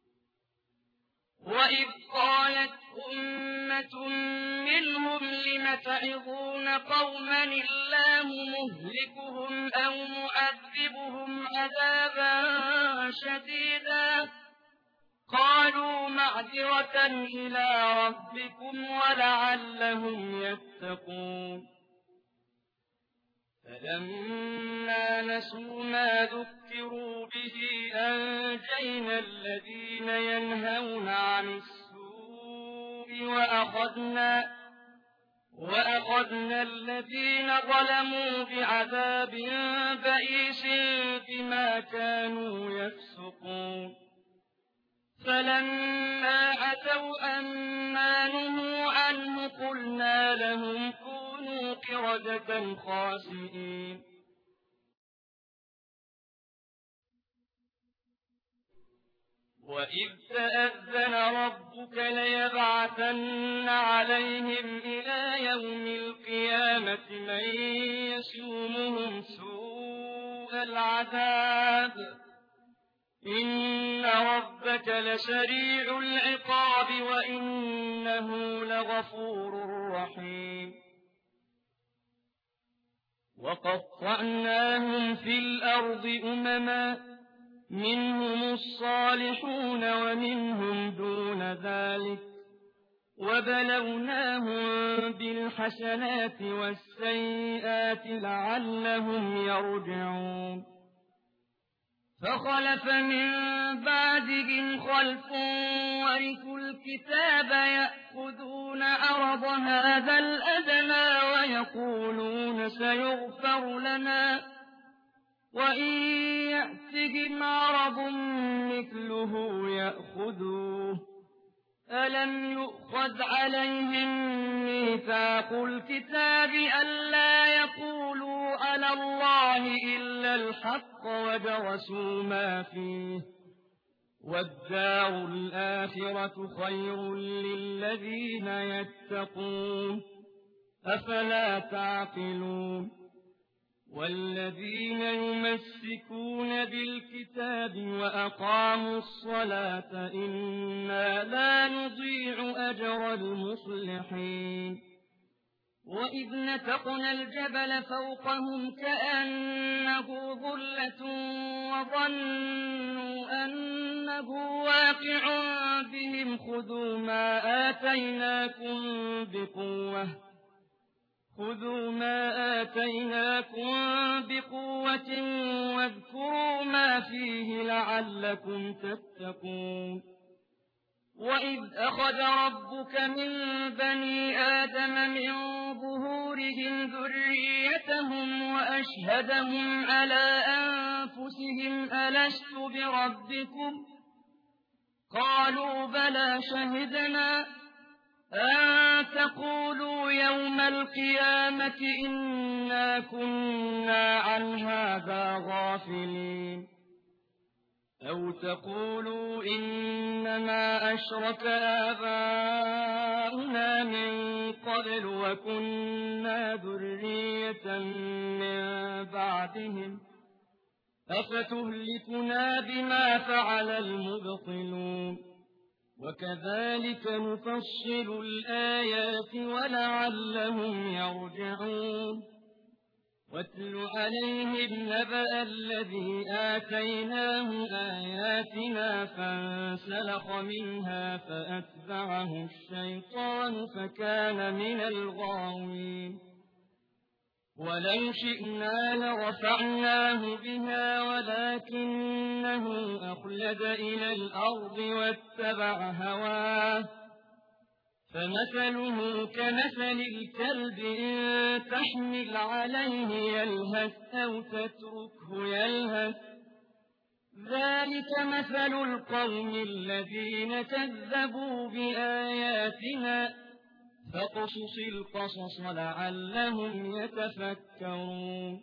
وإذ قالت أمة منهم لم تعظون قوما الله مهلكهم أو معذبهم عذابا شديدا قالوا معذرة إلى ربكم ولعلهم يتقون فلما نسوا ما ذكروا به أنجينا الذين ينهون عن السوء وأخذنا الذين ظلموا بعذاب بئيس بما كانوا يفسقون فلما عتوا عما نهوا عنه قلنا لهم كونوا قردة خاسئين وإذ تأذن ربك ليبعثن عليهم إلى يوم القيامة من يسومهم سوء العذاب إن ربك لسريع العقاب وإنه لغفور رحيم وقطعناهم في الأرض أمما منهم الصالحون ومنهم دون ذلك وبلوناهم بالحسنات والسيئات لعلهم يرجعون فخلف من بعدهم خلف ورثوا الكتاب يأخذون عرض هذا الأدنى ويقولون سيغفر لنا وإن يأتهم عرض مثله يأخذوه ألم يؤخذ عليهم ميثاق الكتاب ألا يقولوا على الله إلا الحق ودرسوا ما فيه والدار الآخرة خير للذين يتقون أفلا تعقلون والذين يمسكون بالكتاب وأقاموا الصلاة إنا لا نضيع أجر المصلحين وإذ نتقنا الجبل فوقهم كأنه ظلة وظنوا أنه واقع بهم خذوا ما آتيناكم بقوة واذكروا ما فيه لعلكم تتقون وإذ أخذ ربك من بني آدم من ظهورهم ذريتهم وأشهدهم على أنفسهم ألست بربكم قالوا بلى شهدنا أن تقولوا يوم القيامة إنا كنا عن هذا غافلين أو تقولوا إنما أشرك آباؤنا من قبل وكنا ذرية من بعدهم أفتهلكنا بما فعل المبطلون وكذلك نفصل الآيات ولعلهم يرجعون واتل عليهم نبأ الذي آتيناه آياتنا فانسلخ منها فأتبعه الشيطان فكان من الغاوين ولو شئنا لرفعناه بها ولكنه أخلد إلى الأرض واتبع هواه فمثله كمثل الكلب إن تحمل عليه يلهث أو تتركه يلهث ذلك مثل القوم الذين كذبوا بآياتنا فاقصص القصص لعلهم يتفكرون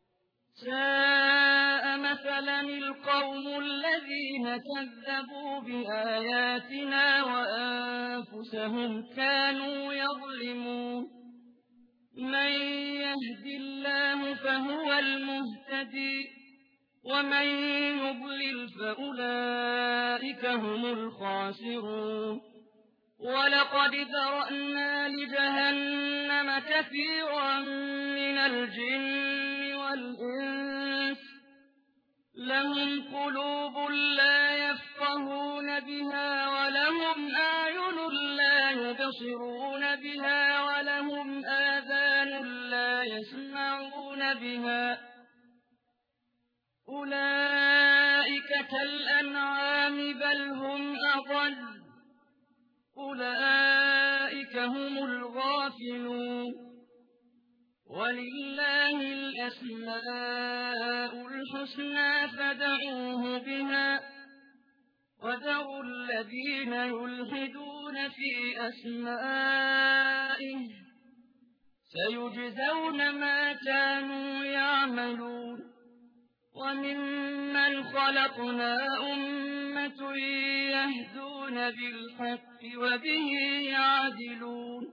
ساء مثلا القوم الذين كذبوا بآياتنا وأنفسهم كانوا يظلمون من يهد الله فهو المهتدي ومن يضلل فأولئك هم الخاسرون ولقد ذرأنا لجهنم كثيرا من الجن والإنس لهم قلوب لا يفقهون بها ولهم أعين لا يبصرون بها ولهم آذان لا يسمعون بها أولئك كالأنعام بل هم أضل أولئك هم الغافلون ولله الأسماء الحسنى فادعوه بها وذروا الذين يلحدون في أسمائه سيجزون ما كانوا يعملون وممن خلقنا أمة يهدون بالحق وبه يعدلون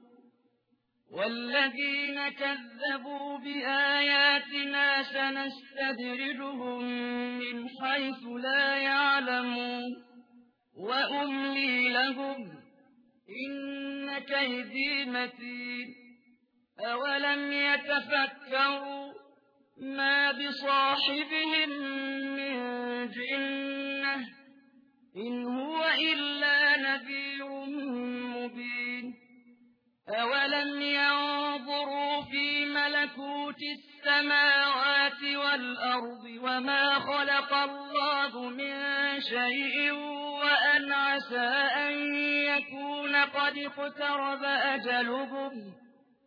والذين كذبوا بآياتنا سنستدرجهم من حيث لا يعلمون وأملي لهم إن كيدي متين أولم يتفكروا ما بصاحبهم من جنة إن هو إلا نذير مبين أولم ينظروا في ملكوت السماوات والأرض وما خلق الله من شيء وأن عسى أن يكون قد اقترب أجلهم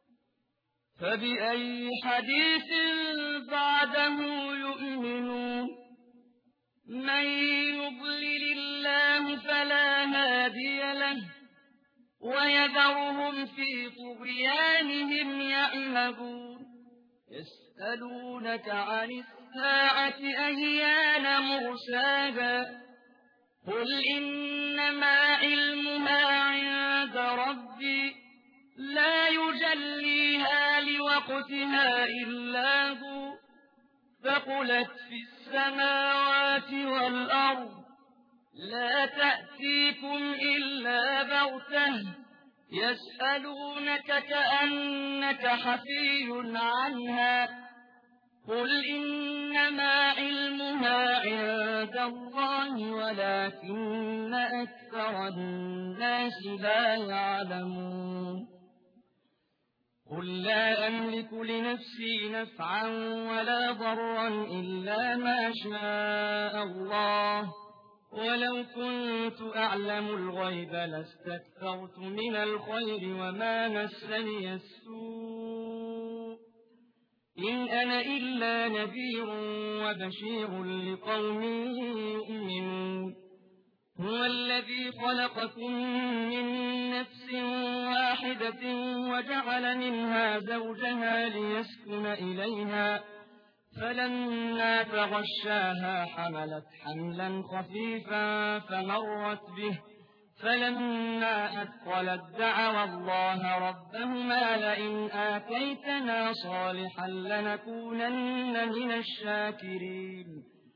فبأي حديث بعده يؤمنون من يضلل الله فلا هادي له ويذرهم في طغيانهم يعمهون يسألونك عن الساعة أيان مرساها قل إنما علمها عند ربي لا يجليها لوقتها إلا هو ثقلت في السماوات والأرض لا تأتيكم إلا بغتة يسألونك كأنك حفي عنها قل إنما علمها عند الله ولكن أكثر الناس لا يعلمون قل لا أملك لنفسي نفعا ولا ضرا إلا ما شاء الله ولو كنت أعلم الغيب لاستكثرت من الخير وما مسني السوء إن أنا إلا نذير وبشير لقوم يؤمنون هو الذي خلقكم من نفس واحدة وجعل منها زوجها ليسكن إليها فلما تغشاها حملت حملا خفيفا فمرت به فلما أثقلت دعوا الله ربهما لئن آتيتنا صالحا لنكونن من الشاكرين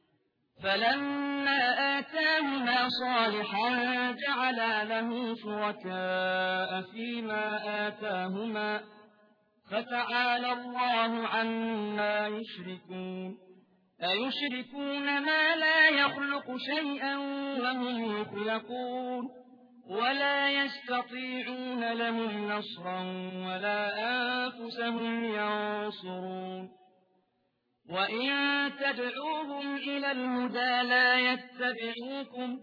فلما آتاهما صالحا جعلا له شركاء فيما آتاهما فتعالى الله عما يشركون أيشركون ما لا يخلق شيئا وهم يخلقون ولا يستطيعون لهم نصرا ولا أنفسهم ينصرون وإن تدعوهم إلى الهدى لا يتبعوكم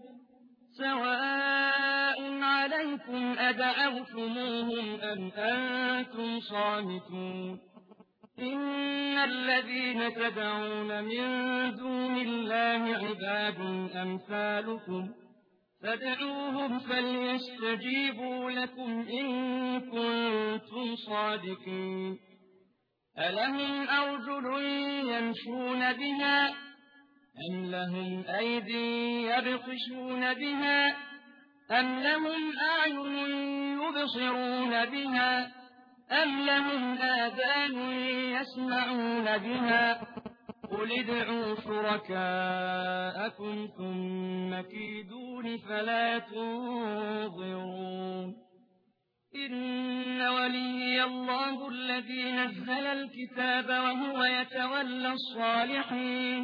سواء عليكم أدعوتموهم أم أنتم صامتون إن الذين تدعون من دون الله عباد أمثالكم فادعوهم فليستجيبوا لكم إن كنتم صادقين ألهم أرجل يمشون بها أم لهم أيدي يبطشون بها أم لهم أعين يبصرون بها أم لهم آذان يسمعون بها قل ادعوا شركاءكم ثم كيدون فلا تنظرون إن وليي الله الذي نزل الكتاب وهو يتولى الصالحين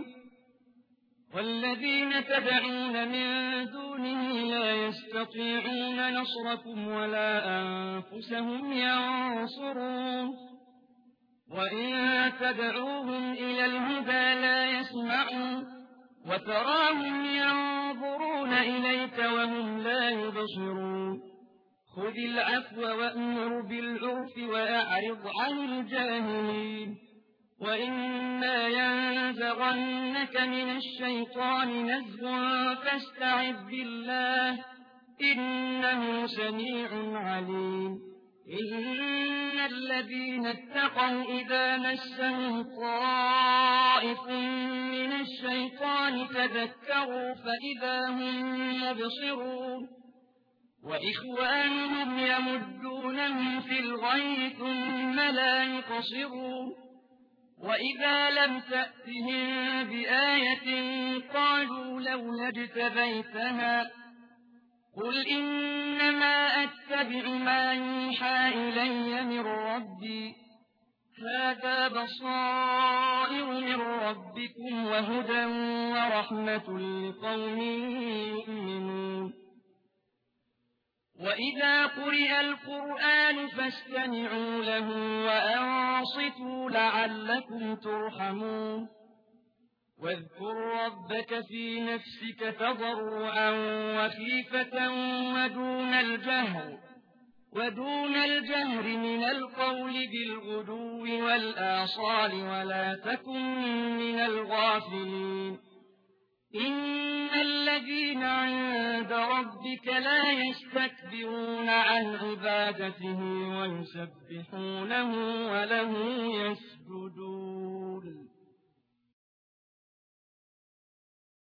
والذين تدعون من دونه لا يستطيعون نصركم ولا أنفسهم ينصرون وإن تدعوهم إلى الهدى لا يسمعوا وتراهم ينظرون إليك وهم لا يبصرون خذ العفو وأمر بالعرف وأعرض عن الجاهلين وإما ينزغنك من الشيطان نزغ فاستعذ بالله إنه سميع عليم إن الذين اتقوا إذا مسهم طائف من الشيطان تذكروا فإذا هم مبصرون وإخوانهم يمدونهم في الغي ثم لا يقصرون وإذا لم تأتهم بآية قالوا لولا اجتبيتها قل إنما أتبع ما يوحى إلي من ربي هذا بصائر من ربكم وهدى ورحمة لقوم يؤمنون وإذا قرئ القرآن فاستمعوا له وأنصتوا لعلكم ترحمون واذكر ربك في نفسك تضرعا وخيفة ودون الجهر من القول بالغدو والآصال ولا تكن من الغافلين إن الذين عند ربك لا يستكبرون عن عبادته ويسبحونه وله يسجدون